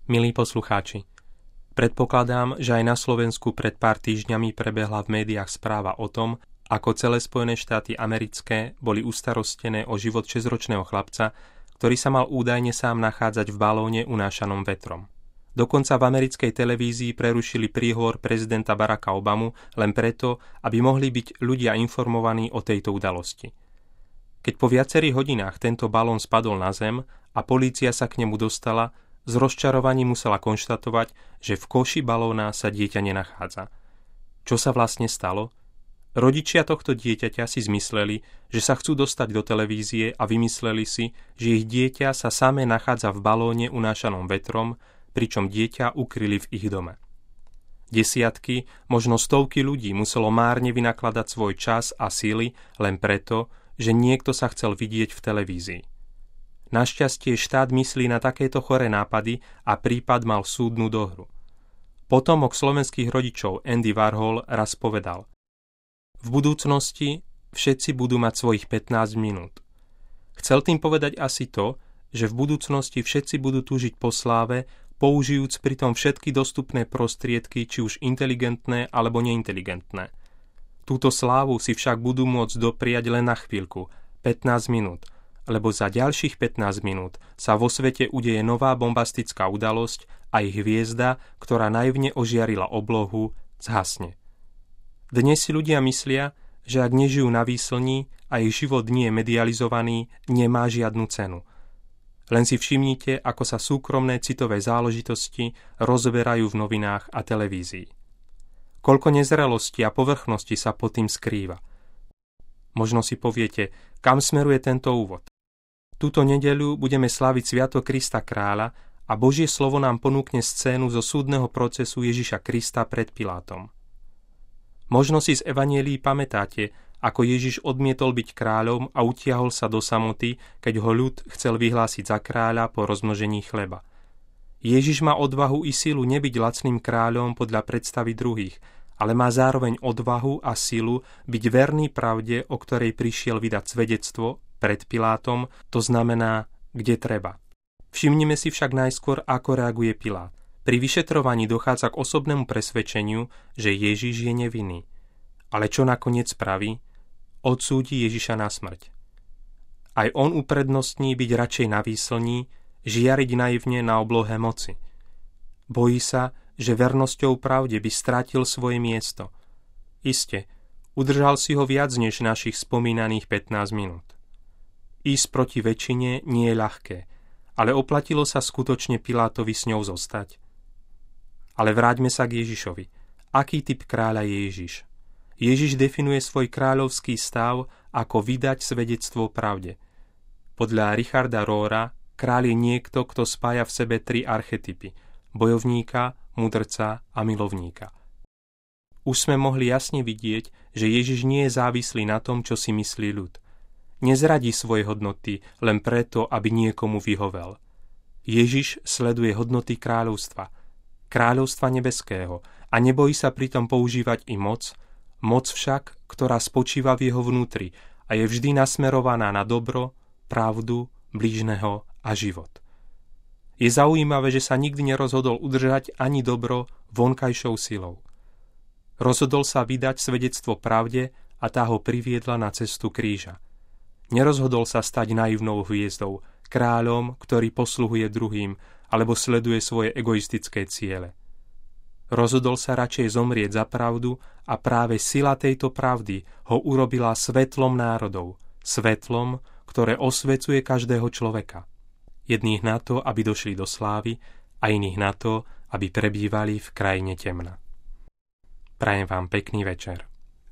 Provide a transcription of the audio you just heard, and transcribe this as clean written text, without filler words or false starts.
Milí poslucháči, predpokladám, že aj na Slovensku pred pár týždňami prebehla v médiách správa o tom, ako celé Spojené štáty americké boli ustarostené o život 6-ročného chlapca, ktorý sa mal údajne sám nachádzať v balóne unášanom vetrom. Dokonca v americkej televízii prerušili príhovor prezidenta Baracka Obamu len preto, aby mohli byť ľudia informovaní o tejto udalosti. Keď po viacerých hodinách tento balón spadol na zem a polícia sa k nemu dostala, s rozčarovaním musela konštatovať, že v koši balóna sa dieťa nenachádza. Čo sa vlastne stalo? Rodičia tohto dieťaťa si zmysleli, že sa chcú dostať do televízie a vymysleli si, že ich dieťa sa samé nachádza v balóne unášanom vetrom, pričom dieťa ukryli v ich dome. Desiatky, možno stovky ľudí muselo márne vynakladať svoj čas a síly len preto, že niekto sa chcel vidieť v televízii. Našťastie štát myslí na takéto choré nápady a prípad mal súdnu dohru. Potomok slovenských rodičov Andy Warhol raz povedal: v budúcnosti všetci budú mať svojich 15 minút. Chcel tým povedať asi to, že v budúcnosti všetci budú túžiť po sláve, použijúc pritom všetky dostupné prostriedky, či už inteligentné alebo neinteligentné. Túto slávu si však budú môcť dopriať len na chvíľku, 15 minút, lebo za ďalších 15 minút sa vo svete udeje nová bombastická udalosť a ich hviezda, ktorá naivne ožiarila oblohu, zhasne. Dnes si ľudia myslia, že ak nežijú na výslni a ich život nie je medializovaný, nemá žiadnu cenu. Len si všimnite, ako sa súkromné citové záležitosti rozberajú v novinách a televízii. Koľko nezrelosti a povrchnosti sa pod tým skrýva. Možno si poviete, kam smeruje tento úvod. Túto nedeľu budeme sláviť Sviatok Krista Kráľa a Božie slovo nám ponúkne scénu zo súdneho procesu Ježiša Krista pred Pilátom. Možno si z Evanielií pamätáte, ako Ježiš odmietol byť kráľom a utiahol sa do samoty, keď ho ľud chcel vyhlásiť za kráľa po rozmnožení chleba. Ježiš má odvahu i silu nebyť lacným kráľom podľa predstavy druhých, ale má zároveň odvahu a silu byť verný pravde, o ktorej prišiel vydať svedectvo pred Pilátom, to znamená, kde treba. Všimnime si však najskôr, ako reaguje Pilát. Pri vyšetrovaní dochádza k osobnému presvedčeniu, že Ježiš je nevinný. Ale čo nakoniec spraví? Odsúdi Ježiša na smrť. Aj on uprednostní byť radšej na výslní, žiariť naivne na oblohe moci. Bojí sa, že vernosťou pravde by strátil svoje miesto. Iste, udržal si ho viac než našich spomínaných 15 minút. Ísť proti väčšine nie je ľahké, ale oplatilo sa skutočne Pilátovi s ňou zostať. Ale vráťme sa k Ježišovi. Aký typ kráľa je Ježiš? Ježiš definuje svoj kráľovský stav ako vydať svedectvo pravde. Podľa Richarda Rohra kráľ je niekto, kto spája v sebe 3 archetypy: bojovníka, mudrca a milovníka. Už sme mohli jasne vidieť, že Ježiš nie je závislý na tom, čo si myslí ľud. Nezradí svoje hodnoty len preto, aby niekomu vyhovel. Ježiš sleduje hodnoty kráľovstva nebeského a nebojí sa pritom používať i moc však, ktorá spočíva v jeho vnútri a je vždy nasmerovaná na dobro, pravdu, blížneho a život. Je zaujímavé, že sa nikdy nerozhodol udržať ani dobro vonkajšou silou. Rozhodol sa vydať svedectvo pravde a tá ho priviedla na cestu kríža. Nerozhodol sa stať naivnou hviezdou, kráľom, ktorý posluhuje druhým alebo sleduje svoje egoistické ciele. Rozhodol sa radšej zomrieť za pravdu a práve sila tejto pravdy ho urobila svetlom národov, svetlom, ktoré osvecuje každého človeka. Jedných na to, aby došli do slávy, a iných na to, aby prebývali v krajine temna. Prajem vám pekný večer.